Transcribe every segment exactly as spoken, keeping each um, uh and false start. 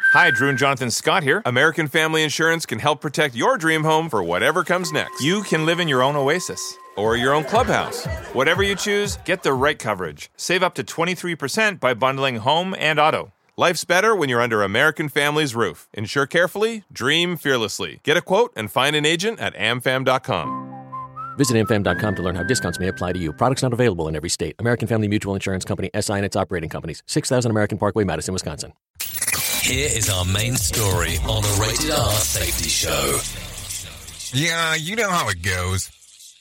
Hi, Drew and Jonathan Scott here. American Family Insurance can help protect your dream home for whatever comes next. You can live in your own oasis or your own clubhouse. Whatever you choose, get the right coverage. Save up to twenty-three percent by bundling home and auto. Life's better when you're under American Family's roof. Insure carefully, dream fearlessly. Get a quote and find an agent at a m fam dot com. Visit a m fam dot com to learn how discounts may apply to you. Products not available in every state. American Family Mutual Insurance Company, S I and its operating companies. six thousand American Parkway, Madison, Wisconsin. Here is our main story on the Rated R Safety Show. Yeah, you know how it goes.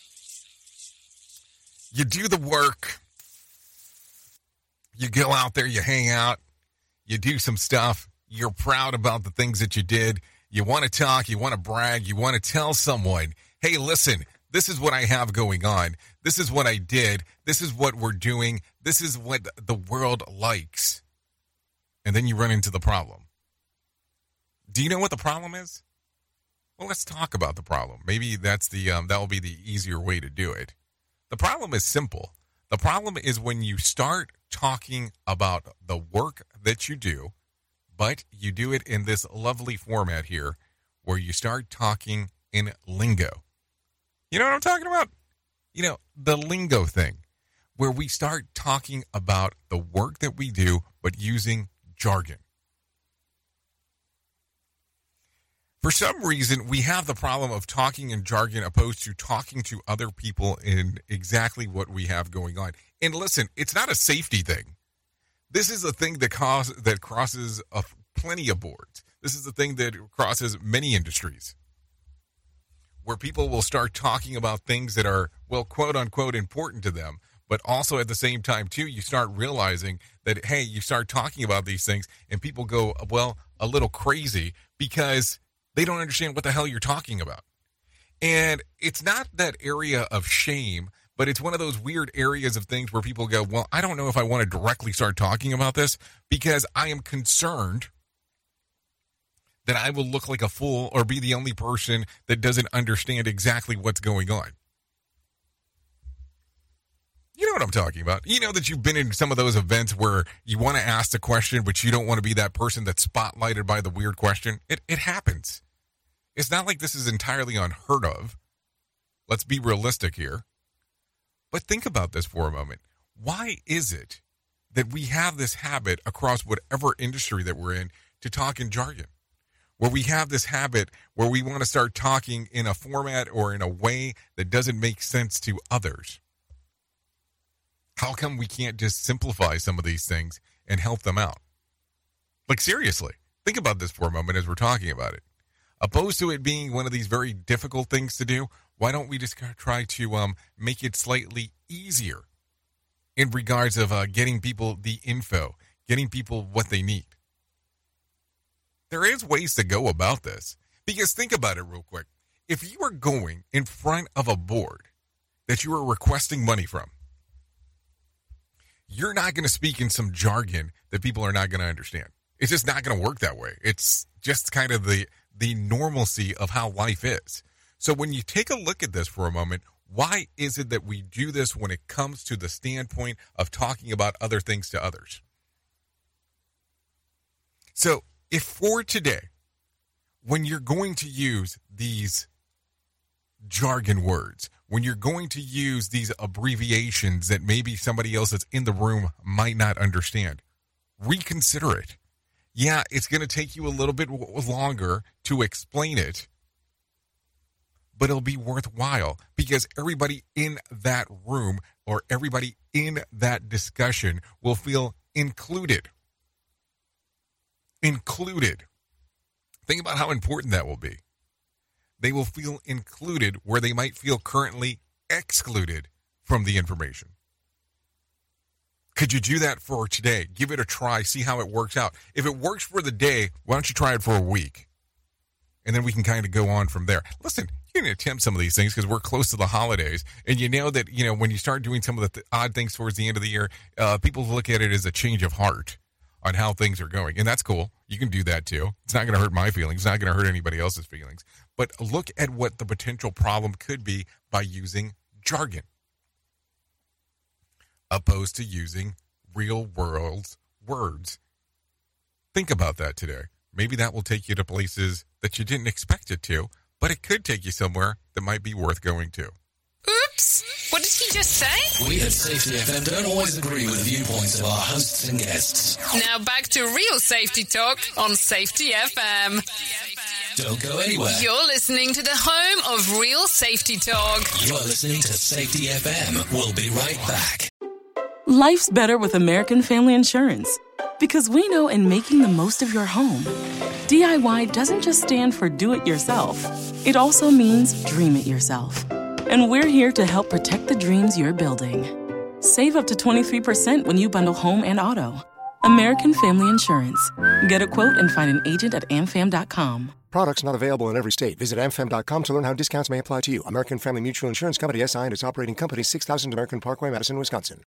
You do the work. You go out there, you hang out. You do some stuff. You're proud about the things that you did. You want to talk. You want to brag. You want to tell someone, hey, listen, this is what I have going on. This is what I did. This is what we're doing. This is what the world likes. And then you run into the problem. Do you know what the problem is? Well, let's talk about the problem. Maybe that's the um, that will be the easier way to do it. The problem is simple. The problem is when you start talking about the work that you do, but you do it in this lovely format here where you start talking in lingo. You know what I'm talking about? You know, the lingo thing, where we start talking about the work that we do, but using jargon. For some reason, we have the problem of talking in jargon opposed to talking to other people in exactly what we have going on. And listen, it's not a safety thing. This is a thing that, cause, that crosses a, plenty of boards. This is a thing that crosses many industries, where people will start talking about things that are, well, quote unquote, important to them. But also at the same time, too, you start realizing that, hey, you start talking about these things and people go, well, a little crazy because they don't understand what the hell you're talking about. And it's not that area of shame, but it's one of those weird areas of things where people go, well, I don't know if I want to directly start talking about this because I am concerned that I will look like a fool or be the only person that doesn't understand exactly what's going on. You know what I'm talking about. You know that you've been in some of those events where you want to ask the question, but you don't want to be that person that's spotlighted by the weird question. It it happens. It's not like this is entirely unheard of. Let's be realistic here. But think about this for a moment. Why is it that we have this habit across whatever industry that we're in to talk in jargon? Where we have this habit where we want to start talking in a format or in a way that doesn't make sense to others. How come we can't just simplify some of these things and help them out? Like, seriously, think about this for a moment as we're talking about it. Opposed to it being one of these very difficult things to do, why don't we just try to um, make it slightly easier in regards of uh, getting people the info, getting people what they need? There is ways to go about this. Because think about it real quick. If you are going in front of a board that you are requesting money from, you're not going to speak in some jargon that people are not going to understand. It's just not going to work that way. It's just kind of the, the normalcy of how life is. So when you take a look at this for a moment, why is it that we do this when it comes to the standpoint of talking about other things to others? So if for today, when you're going to use these jargon words, when you're going to use these abbreviations that maybe somebody else that's in the room might not understand, reconsider it. Yeah, it's going to take you a little bit longer to explain it, but it'll be worthwhile because everybody in that room or everybody in that discussion will feel included. Included. Think about how important that will be. They will feel included where they might feel currently excluded from the information. Could you do that for today? Give it a try. See how it works out. If it works for the day, why don't you try it for a week? And then we can kind of go on from there. Listen, you can attempt some of these things because we're close to the holidays. And you know that, you know, when you start doing some of the th- odd things towards the end of the year, uh, people look at it as a change of heart on how things are going. And that's cool. You can do that too. It's not going to hurt my feelings. It's not going to hurt anybody else's feelings. But look at what the potential problem could be by using jargon, opposed to using real world words. Think about that today. maybe that will take you to places that you didn't expect it to, but it could take you somewhere that might be worth going to. Oops! What did he just say? We at Safety F M don't always agree with the viewpoints of our hosts and guests. Now back to real safety talk on Safety F M. Don't go anywhere. You're listening to the home of real safety talk. You are listening to Safety F M. We'll be right back. Life's better with American Family Insurance. Because we know in making the most of your home, D I Y doesn't just stand for do it yourself. It also means dream it yourself. And we're here to help protect the dreams you're building. Save up to twenty-three percent when you bundle home and auto. American Family Insurance. Get a quote and find an agent at am fam dot com. Products not available in every state. Visit am fam dot com to learn how discounts may apply to you. American Family Mutual Insurance Company, S I and its operating company, six thousand American Parkway, Madison, Wisconsin.